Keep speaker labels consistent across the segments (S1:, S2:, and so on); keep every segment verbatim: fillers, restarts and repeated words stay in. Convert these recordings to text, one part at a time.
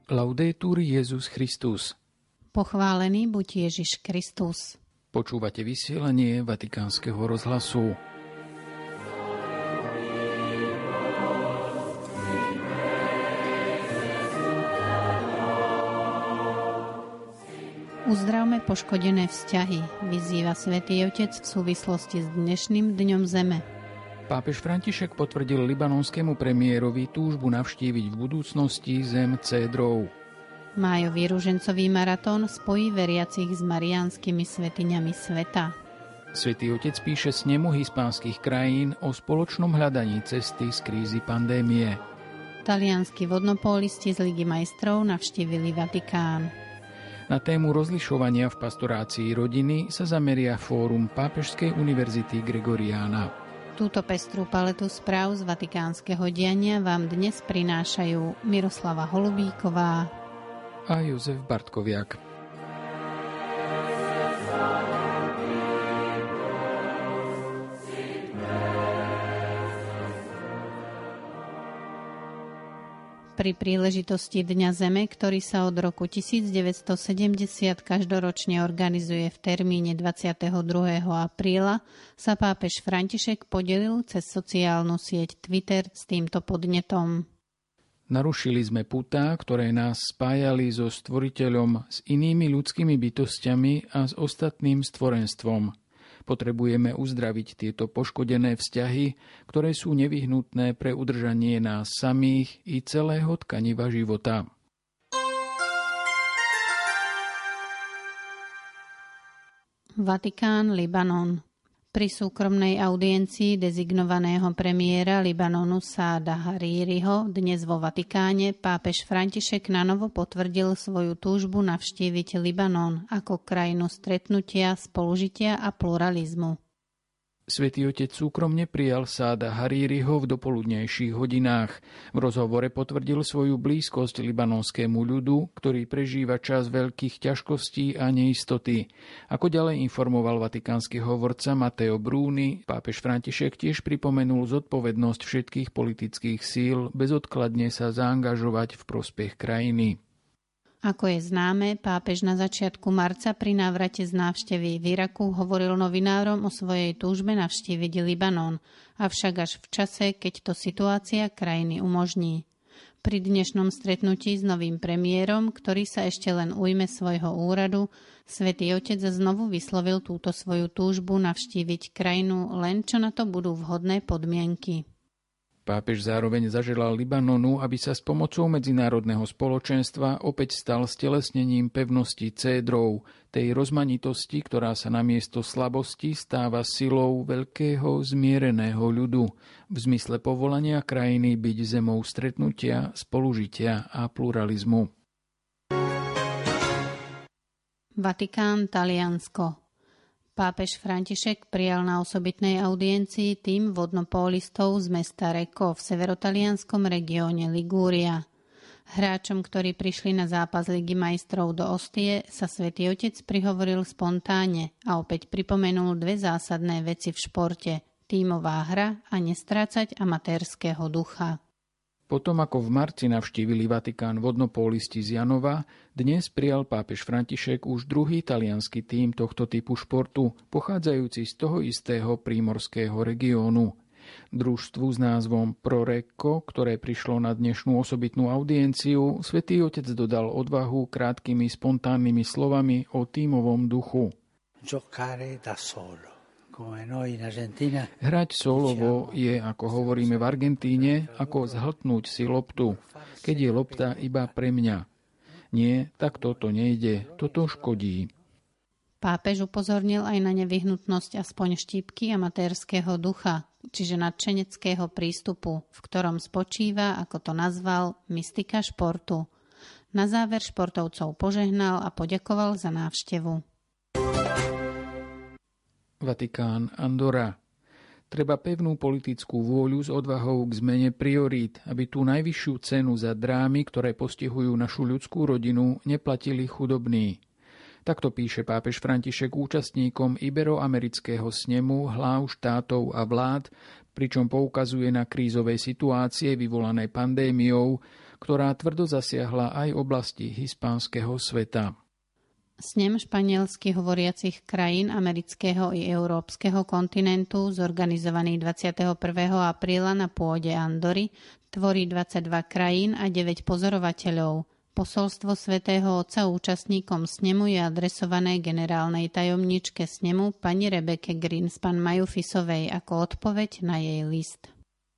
S1: Laudetur Jesus Christus.
S2: Pochválený buď Ježiš Kristus.
S1: Počúvate vysielanie Vatikánskeho rozhlasu.
S2: Uzdravme poškodené vzťahy, vyzýva Svätý Otec v súvislosti s dnešným dňom Zeme.
S1: Pápež František potvrdil libanonskému premiérovi túžbu navštíviť v budúcnosti zem cédrov.
S2: Májový ružencový maratón spojí veriacich s mariánskymi svätyňami sveta.
S1: Svätý Otec píše snemu hispánskych krajín o spoločnom hľadaní cesty z krízy pandémie.
S2: Talianski vodnopólisti z Ligy majstrov navštívili Vatikán.
S1: Na tému rozlišovania v pastorácii rodiny sa zameria fórum Pápežskej univerzity Gregoriana.
S2: Túto pestrú paletu správ z vatikánskeho diania vám dnes prinášajú Miroslava Holubíková
S1: a Jozef Bartkoviak.
S2: Pri príležitosti Dňa Zeme, ktorý sa od roku devätnásťsedemdesiat každoročne organizuje v termíne dvadsiateho druhého apríla, sa pápež František podelil cez sociálnu sieť Twitter s týmto podnetom.
S1: Narušili sme putá, ktoré nás spájali so Stvoriteľom, s inými ľudskými bytostiami a s ostatným stvorenstvom. Potrebujeme uzdraviť tieto poškodené vzťahy, ktoré sú nevyhnutné pre udržanie nás samých i celého tkaniva života.
S2: Vatikán, Libanon. Pri súkromnej audiencii dezignovaného premiéra Libanonu Sáda Haríriho dnes vo Vatikáne pápež František nanovo potvrdil svoju túžbu navštíviť Libanon ako krajinu stretnutia, spolužitia a pluralizmu.
S1: Svätý Otec súkromne prijal Sáda Haríriho v dopoludnejších hodinách. V rozhovore potvrdil svoju blízkosť libanonskému ľudu, ktorý prežíva čas veľkých ťažkostí a neistoty. Ako ďalej informoval vatikánsky hovorca Matteo Bruni, pápež František tiež pripomenul zodpovednosť všetkých politických síl bezodkladne sa zaangažovať v prospech krajiny.
S2: Ako je známe, pápež na začiatku marca pri návrate z návštevy v Iraku hovoril novinárom o svojej túžbe navštíviť Libanon, avšak až v čase, keď to situácia krajiny umožní. Pri dnešnom stretnutí s novým premiérom, ktorý sa ešte len ujme svojho úradu, Svätý Otec znovu vyslovil túto svoju túžbu navštíviť krajinu, len čo na to budú vhodné podmienky.
S1: Pápež zároveň zaželal Libanonu, aby sa s pomocou medzinárodného spoločenstva opäť stal stelesnením pevnosti cédrov, tej rozmanitosti, ktorá sa namiesto slabosti stáva silou veľkého zmiereného ľudu, v zmysle povolania krajiny byť zemou stretnutia, spolužitia a pluralizmu.
S2: Vatikán, Taliansko. Pápež František prijal na osobitnej audiencii tím vodnopólistov z mesta Recco v severotalianskom regióne Ligúria. Hráčom, ktorí prišli na zápas Ligy majstrov do Ostie, sa Svätý Otec prihovoril spontánne a opäť pripomenul dve zásadné veci v športe – tímová hra a nestrácať amatérskeho ducha.
S1: Potom, ako v marci navštívili Vatikán vodnopólisti z Janova, dnes prijal pápež František už druhý taliansky tím tohto typu športu, pochádzajúci z toho istého prímorského regiónu. Družstvu s názvom Pro Recco, ktoré prišlo na dnešnú osobitnú audienciu, Svätý Otec dodal odvahu krátkými spontánnymi slovami o tímovom duchu.
S3: Giocare da solo.
S1: Hrať solovo je, ako hovoríme v Argentíne, ako zhltnúť si loptu, keď je lopta iba pre mňa. Nie, tak toto nejde, toto škodí.
S2: Pápež upozornil aj na nevyhnutnosť aspoň štípky amatérskeho ducha, čiže nadšeneckého prístupu, v ktorom spočíva, ako to nazval, mystika športu. Na záver športovcov požehnal a poďakoval za návštevu.
S1: Vatikán, Andorra. Treba pevnú politickú vôľu s odvahou k zmene priorít, aby tú najvyššiu cenu za drámy, ktoré postihujú našu ľudskú rodinu, neplatili chudobní. Takto píše pápež František účastníkom Iberoamerického snemu hlav štátov a vlád, pričom poukazuje na krízové situácie vyvolané pandémiou, ktorá tvrdo zasiahla aj oblasti hispánskeho sveta.
S2: Snem španielsky hovoriacich krajín amerického i európskeho kontinentu, zorganizovaný dvadsiateho prvého apríla na pôde Andory, tvorí dvadsaťdva krajín a deväť pozorovateľov. Posolstvo Svätého Otca účastníkom snemu je adresované generálnej tajomničke snemu pani Rebeke Greenspan-Majufisovej ako odpoveď na jej list.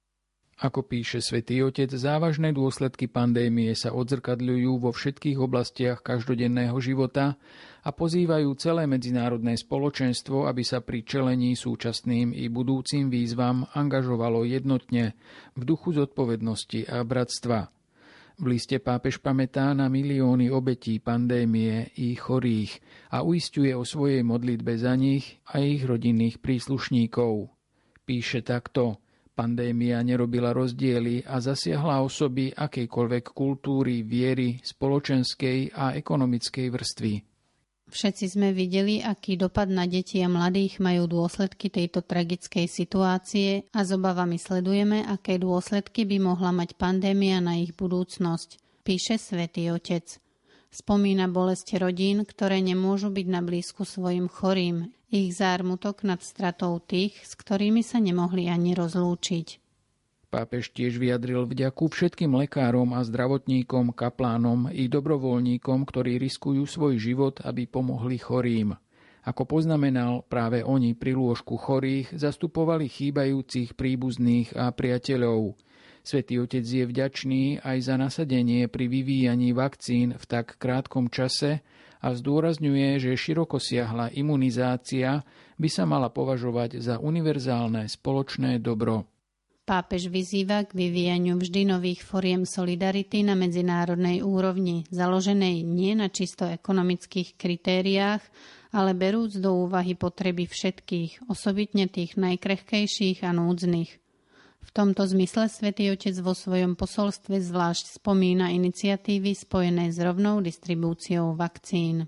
S1: Ako píše Svätý Otec, závažné dôsledky pandémie sa odzrkadľujú vo všetkých oblastiach každodenného života a pozývajú celé medzinárodné spoločenstvo, aby sa pri čelení súčasným i budúcim výzvam angažovalo jednotne v duchu zodpovednosti a bratstva. V liste pápež pamätá na milióny obetí pandémie i chorých a uisťuje o svojej modlitbe za nich a ich rodinných príslušníkov. Píše takto: Pandémia nerobila rozdiely a zasiahla osoby akejkoľvek kultúry, viery, spoločenskej a ekonomickej vrstvy.
S2: Všetci sme videli, aký dopad na deti a mladých majú dôsledky tejto tragickej situácie a s obavami sledujeme, aké dôsledky by mohla mať pandémia na ich budúcnosť, píše Svätý Otec. Spomína bolesť rodín, ktoré nemôžu byť na blízku svojim chorým, ich zármutok nad stratou tých, s ktorými sa nemohli ani rozlúčiť.
S1: Pápež tiež vyjadril vďaku všetkým lekárom a zdravotníkom, kaplánom i dobrovoľníkom, ktorí riskujú svoj život, aby pomohli chorým. Ako poznamenal, práve oni pri lôžku chorých zastupovali chýbajúcich príbuzných a priateľov. Svätý Otec je vďačný aj za nasadenie pri vyvíjaní vakcín v tak krátkom čase a zdôrazňuje, že širokosiahla imunizácia by sa mala považovať za univerzálne spoločné dobro.
S2: Pápež vyzýva k vyvíjaniu vždy nových foriem solidarity na medzinárodnej úrovni, založenej nie na čisto ekonomických kritériách, ale berúc do úvahy potreby všetkých, osobitne tých najkrehkejších a núdznych. V tomto zmysle Svätý Otec vo svojom posolstve zvlášť spomína iniciatívy spojené s rovnou distribúciou vakcín.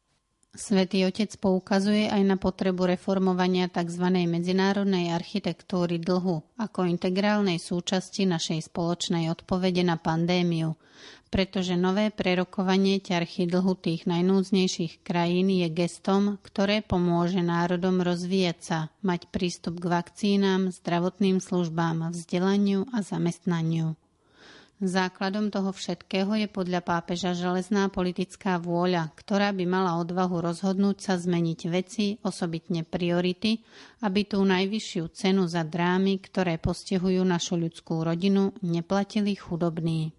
S2: Svätý Otec poukazuje aj na potrebu reformovania tzv. Medzinárodnej architektúry dlhu ako integrálnej súčasti našej spoločnej odpovede na pandémiu, pretože nové prerokovanie ťarchy dlhu tých najnúdznejších krajín je gestom, ktoré pomôže národom rozvíjať sa, mať prístup k vakcínám, zdravotným službám, vzdelaniu a zamestnaniu. Základom toho všetkého je podľa pápeža železná politická vôľa, ktorá by mala odvahu rozhodnúť sa zmeniť veci, osobitne priority, aby tú najvyššiu cenu za drámy, ktoré postihujú našu ľudskú rodinu, neplatili chudobní.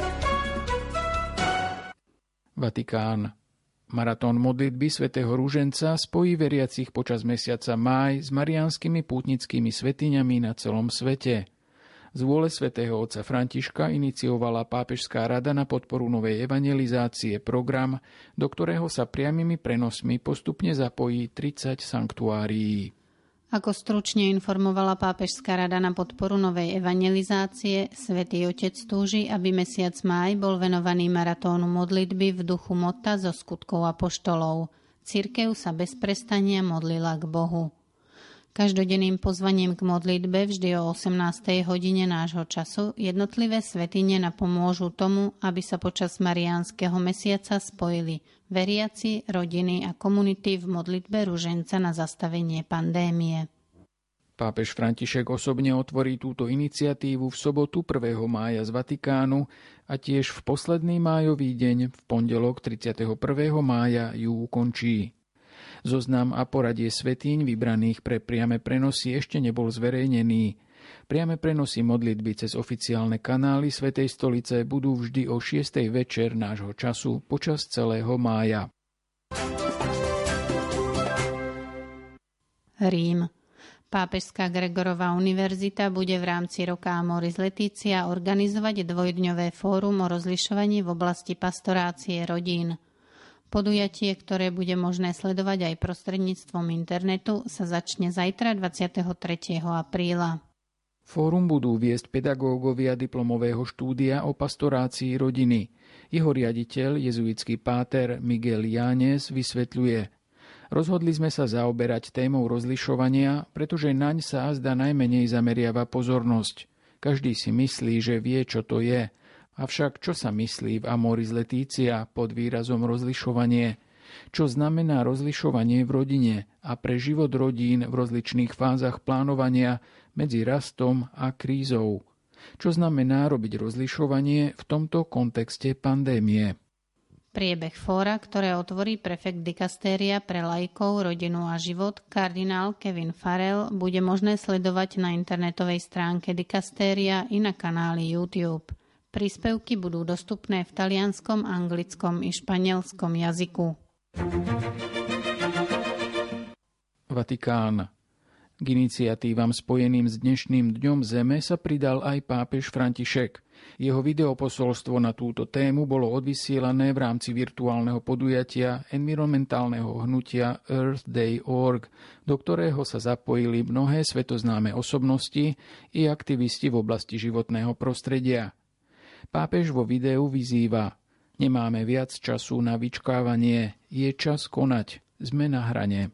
S1: Vatikán. Maratón modlitby svätého Ruženca spojí veriacich počas mesiaca máj s mariánskymi pútnickými svätyňami na celom svete. Z vôle svätého otca Františka iniciovala Pápežská rada na podporu novej evangelizácie program, do ktorého sa priamymi prenosmi postupne zapojí tridsať sanktuárií.
S2: Ako stručne informovala Pápežská rada na podporu novej evangelizácie, Svätý Otec túži, aby mesiac máj bol venovaný maratónu modlitby v duchu motta zo skutkov apoštolov. Cirkev sa bez prestania modlila k Bohu. Každodenným pozvaním k modlitbe vždy o osemnástej hodine nášho času jednotlivé svätyne napomôžu tomu, aby sa počas mariánskeho mesiaca spojili veriaci, rodiny a komunity v modlitbe ruženca na zastavenie pandémie.
S1: Pápež František osobne otvorí túto iniciatívu v sobotu prvého mája z Vatikánu a tiež v posledný májový deň v pondelok tridsiateho prvého mája ju ukončí. Zoznam a poradie svätýň vybraných pre priame prenosy ešte nebol zverejnený. Priame prenosy modlitby cez oficiálne kanály Svätej stolice budú vždy o šiestej večer nášho času počas celého mája.
S2: Rím. Pápežská Gregorová univerzita bude v rámci roka Amoris Laetitia organizovať dvojdňové fórum o rozlišovaní v oblasti pastorácie rodín. Podujatie, ktoré bude možné sledovať aj prostredníctvom internetu, sa začne zajtra dvadsiateho tretieho apríla.
S1: Fórum budú viesť pedagógovia diplomového štúdia o pastorácii rodiny. Jeho riaditeľ, jezuitský páter Miguel Jánes, vysvetľuje: Rozhodli sme sa zaoberať témou rozlišovania, pretože naň sa azda najmenej zameriava pozornosť. Každý si myslí, že vie, čo to je, Avšak čo sa myslí v Amoris Laetitia pod výrazom rozlišovanie? Čo znamená rozlišovanie v rodine a pre život rodín v rozličných fázach plánovania medzi rastom a krízou? Čo znamená robiť rozlišovanie v tomto kontexte pandémie?
S2: Priebeh fóra, ktoré otvorí prefekt dikastéria pre laikov, rodinu a život, kardinál Kevin Farrell, bude možné sledovať na internetovej stránke dikastéria i na kanáli YouTube. Príspevky budú dostupné v talianskom, anglickom i španielskom jazyku.
S1: Vatikán. K iniciatívam spojeným s dnešným Dňom Zeme sa pridal aj pápež František. Jeho videoposolstvo na túto tému bolo odvysielané v rámci virtuálneho podujatia environmentálneho hnutia Earth Day bodka org, do ktorého sa zapojili mnohé svetoznáme osobnosti i aktivisti v oblasti životného prostredia. Pápež vo videu vyzýva: nemáme viac času na vyčkávanie, je čas konať, sme na hrane.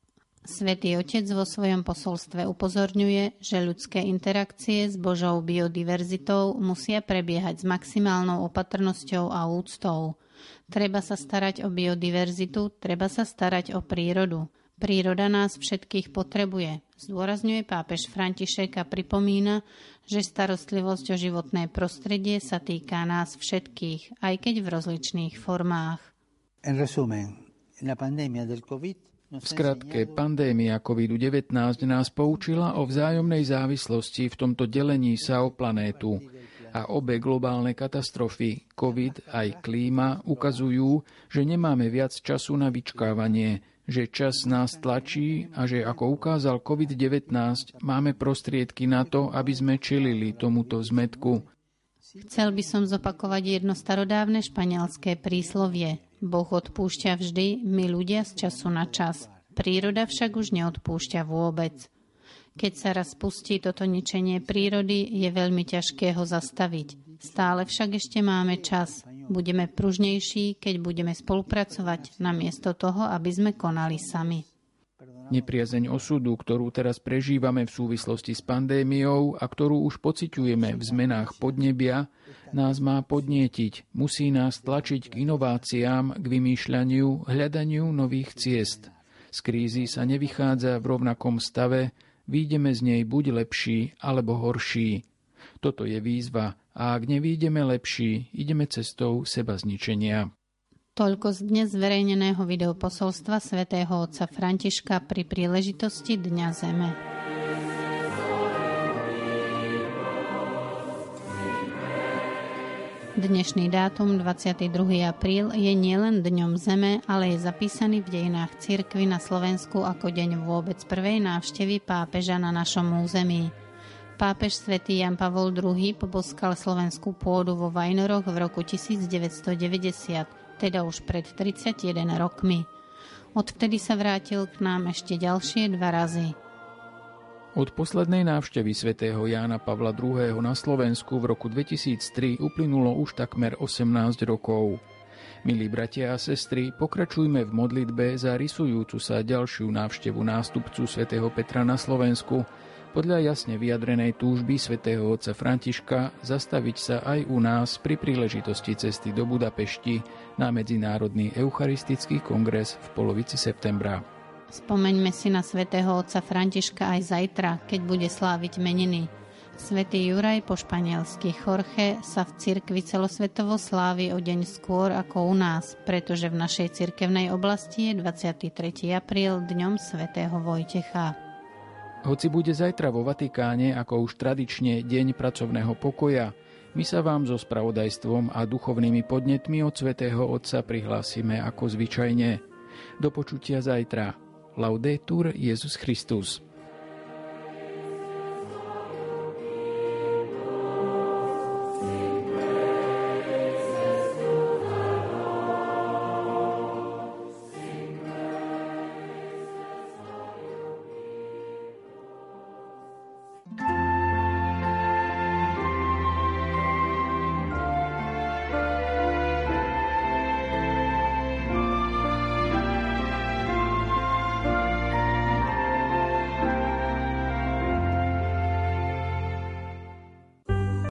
S2: Svätý Otec vo svojom posolstve upozorňuje, že ľudské interakcie s Božou biodiverzitou musia prebiehať s maximálnou opatrnosťou a úctou. Treba sa starať o biodiverzitu, treba sa starať o prírodu. Príroda nás všetkých potrebuje, zdôrazňuje pápež František a pripomína, že starostlivosť o životné prostredie sa týka nás všetkých, aj keď v rozličných formách.
S3: En resumen, la pandemia del COVID.
S1: V skratke, pandémia kovid devätnásť nás poučila o vzájomnej závislosti v tomto delení sa o planétu. A obe globálne katastrofy, covid aj klíma, ukazujú, že nemáme viac času na vyčkávanie, že čas nás tlačí a že, ako ukázal kovid devätnásť, máme prostriedky na to, aby sme čelili tomuto zmätku.
S2: Chcel by som zopakovať jedno starodávne španielské príslovie. Boh odpúšťa vždy, my ľudia z času na čas. Príroda však už neodpúšťa vôbec. Keď sa raz spustí toto ničenie prírody, je veľmi ťažké ho zastaviť. Stále však ešte máme čas. Budeme pružnejší, keď budeme spolupracovať, namiesto toho, aby sme konali sami.
S1: Nepriazeň osudu, ktorú teraz prežívame v súvislosti s pandémiou a ktorú už pociťujeme v zmenách podnebia, nás má podnietiť, musí nás tlačiť k inováciám, k vymýšľaniu, hľadaniu nových ciest. Z krízy sa nevychádza v rovnakom stave, výjdeme z nej buď lepší, alebo horší. Toto je výzva a ak nevídeme lepší, ideme cestou sebazničenia.
S2: Toľko z dnes zverejneného videoposolstva svätého otca Františka pri príležitosti Dňa Zeme. Dnešný dátum dvadsiateho druhého apríl je nielen Dňom Zeme, ale je zapísaný v dejinách cirkvi na Slovensku ako deň vôbec prvej návštevy pápeža na našom území. Pápež svätý Ján Pavol druhý. poboskal slovenskú pôdu vo Vajnoroch v roku devätnásťstodeväťdesiat, teda už pred tridsaťjeden rokmi. Odvtedy sa vrátil k nám ešte ďalšie dva razy.
S1: Od poslednej návštevy svätého Jána Pavla druhého. na Slovensku v roku dvetisíctri uplynulo už takmer osemnásť rokov. Milí bratia a sestry, pokračujme v modlitbe za rysujúcu sa ďalšiu návštevu nástupcu svätého Petra na Slovensku, podľa jasne vyjadrenej túžby svätého otca Františka zastaviť sa aj u nás pri príležitosti cesty do Budapešti na Medzinárodný eucharistický kongres v polovici septembra.
S2: Spomeňme si na svätého otca Františka aj zajtra, keď bude sláviť meniny. Svätý Juraj, po španielsky Jorge, sa v cirkvi celosvetovo slávi o deň skôr ako u nás, pretože v našej cirkevnej oblasti je dvadsiateho tretieho apríl dňom svätého Vojtecha.
S1: Hoci bude zajtra vo Vatikáne ako už tradične deň pracovného pokoja, my sa vám so spravodajstvom a duchovnými podnetmi od svätého Otca prihlásime ako zvyčajne. Do počutia zajtra. Laudetur Jesus Christus.